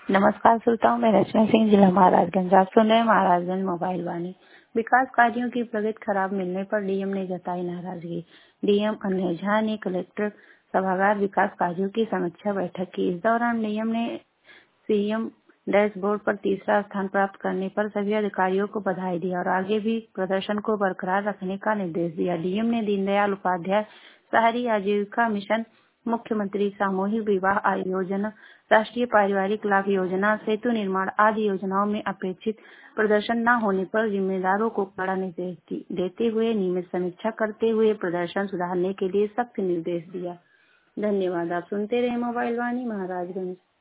नमस्कार श्रोताओं, मैं रचना सिंह, जिला महाराजगंज। आप सुन रहे हैं महाराजगंज मोबाइल वाणी। विकास कार्यों की प्रगति खराब मिलने पर डीएम ने जताई नाराजगी। डीएम अनिल झा ने कलेक्टर सभागार विकास कार्यों की समीक्षा बैठक की। इस दौरान डीएम ने सीएम डैशबोर्ड पर तीसरा स्थान प्राप्त करने पर सभी अधिकारियों को बधाई दी और आगे भी प्रदर्शन को बरकरार रखने का निर्देश दिया। डीएम ने दीनदयाल उपाध्याय शहरी आजीविका मिशन, मुख्यमंत्री सामूहिक विवाह योजना, राष्ट्रीय पारिवारिक लाभ योजना, सेतु निर्माण आदि योजनाओं में अपेक्षित प्रदर्शन न होने पर जिम्मेदारों को कड़ा निर्देश देते हुए नियमित समीक्षा करते हुए प्रदर्शन सुधारने के लिए सख्त निर्देश दिया। धन्यवाद। आप सुनते रहे मोबाइल वाणी, महाराजगंज।